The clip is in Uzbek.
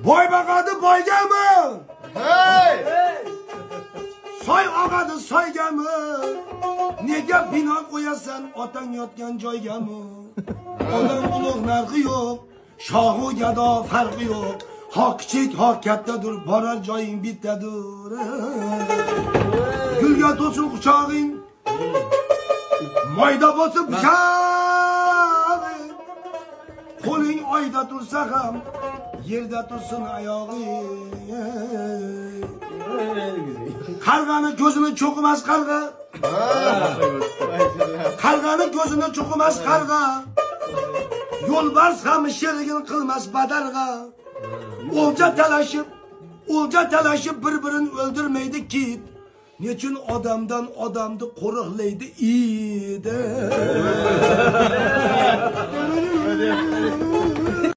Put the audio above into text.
Boy baqadi boygami? Hey! Soy og'adi soygami? Nega bino qo'yasan otang yotgan joygami? Odam ulug' narxi yo'q, shohu gado farqi yo'q. Haq kichik, haq kattadir, borar joying bittadir. Gulga to'sin quchog'ing, moyda bosib pichog'ing. Qo'ling oyda tursa ham, yerda tursin oyog'ing. Qarg'ani ko'zini cho'qimas qarg'a. Qarg'ani ko'zini cho'qimas qarg'a. Yo'lbars ham sherigini qilmas badarg'a. O'lja talashib bir-birini o'ldirmaydi kit. Nechun odamdan odamni qo'riqlaydi id.